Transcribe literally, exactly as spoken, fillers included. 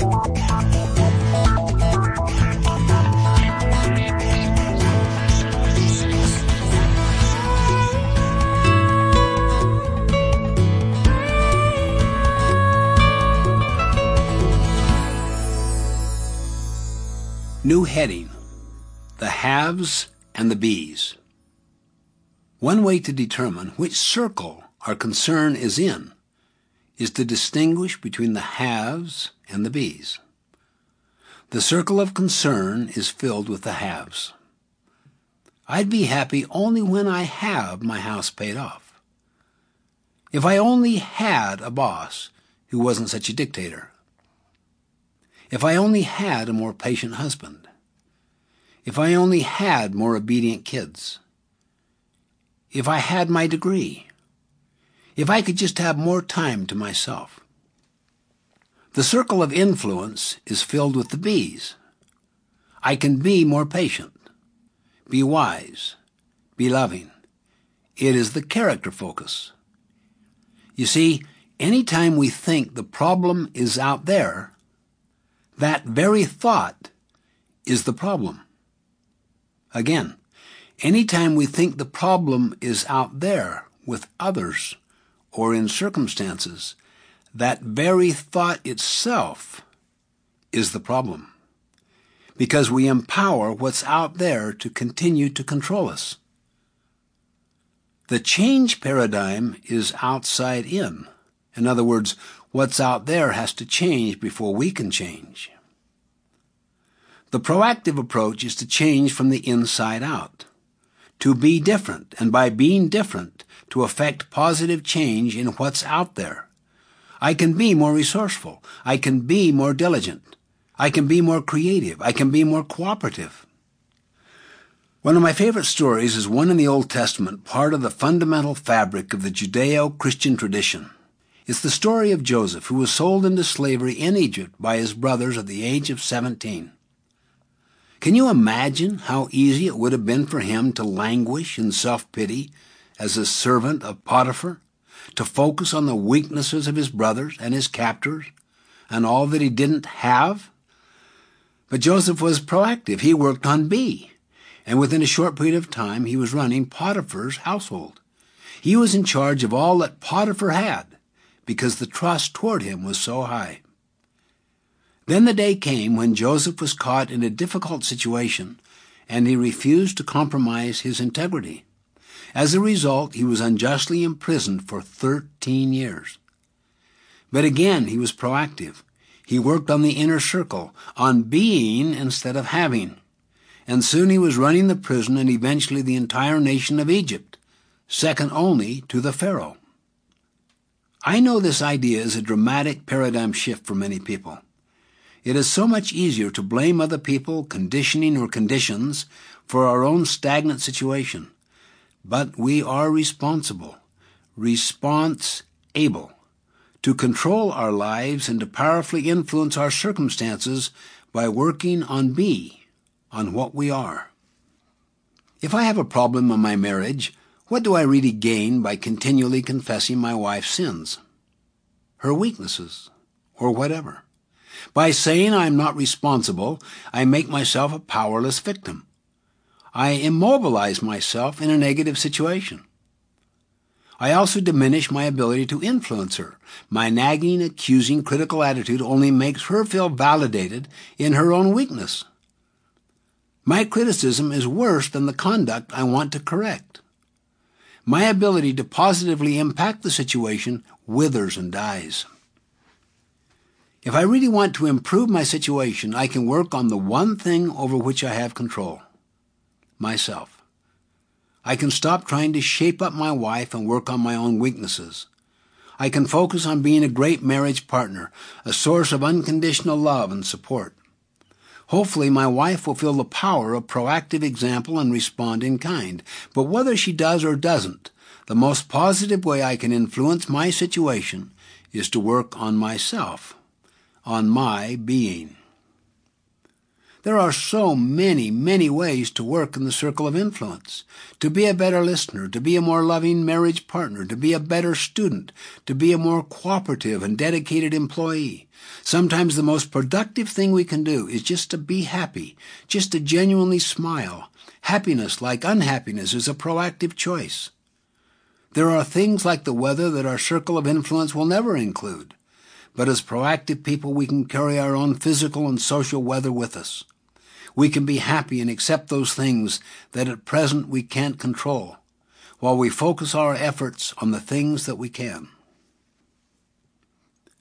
New heading, the haves and the bees. One way to determine which circle our concern is in is to distinguish between the haves and the bees. The circle of concern is filled with the haves. I'd be happy only when I have my house paid off. If I only had a boss who wasn't such a dictator. If I only had a more patient husband. If I only had more obedient kids. If I had my degree. If I could just have more time to myself. The circle of influence is filled with the bees. I can be more patient, be wise, be loving. It is the character focus. You see, anytime we think the problem is out there, that very thought is the problem. Again, anytime we think the problem is out there with others or in circumstances, that very thought itself is the problem. Because we empower what's out there to continue to control us. The change paradigm is outside in. In other words, what's out there has to change before we can change. The proactive approach is to change from the inside out, to be different, and by being different, to affect positive change in what's out there. I can be more resourceful. I can be more diligent. I can be more creative. I can be more cooperative. One of my favorite stories is one in the Old Testament, part of the fundamental fabric of the Judeo-Christian tradition. It's the story of Joseph, who was sold into slavery in Egypt by his brothers at the age of seventeen. Can you imagine how easy it would have been for him to languish in self-pity as a servant of Potiphar, to focus on the weaknesses of his brothers and his captors, and all that he didn't have? But Joseph was proactive. He worked on B, and within a short period of time he was running Potiphar's household. He was in charge of all that Potiphar had, because the trust toward him was so high. Then the day came when Joseph was caught in a difficult situation, and he refused to compromise his integrity. As a result, he was unjustly imprisoned for thirteen years. But again, he was proactive. He worked on the inner circle, on being instead of having. And soon he was running the prison and eventually the entire nation of Egypt, second only to the Pharaoh. I know this idea is a dramatic paradigm shift for many people. It is so much easier to blame other people, conditioning, or conditions for our own stagnant situation. But we are responsible, response-able, to control our lives and to powerfully influence our circumstances by working on B, on what we are. If I have a problem in my marriage, what do I really gain by continually confessing my wife's sins, her weaknesses, or whatever? By saying I'm not responsible, I make myself a powerless victim. I immobilize myself in a negative situation. I also diminish my ability to influence her. My nagging, accusing, critical attitude only makes her feel validated in her own weakness. My criticism is worse than the conduct I want to correct. My ability to positively impact the situation withers and dies. If I really want to improve my situation, I can work on the one thing over which I have control, myself. I can stop trying to shape up my wife and work on my own weaknesses. I can focus on being a great marriage partner, a source of unconditional love and support. Hopefully my wife will feel the power of proactive example and respond in kind. But whether she does or doesn't, the most positive way I can influence my situation is to work on myself, on my being. There are so many, many ways to work in the circle of influence. To be a better listener, to be a more loving marriage partner, to be a better student, to be a more cooperative and dedicated employee. Sometimes the most productive thing we can do is just to be happy, just to genuinely smile. Happiness, like unhappiness, is a proactive choice. There are things like the weather that our circle of influence will never include. But as proactive people, we can carry our own physical and social weather with us. We can be happy and accept those things that at present we can't control, while we focus our efforts on the things that we can.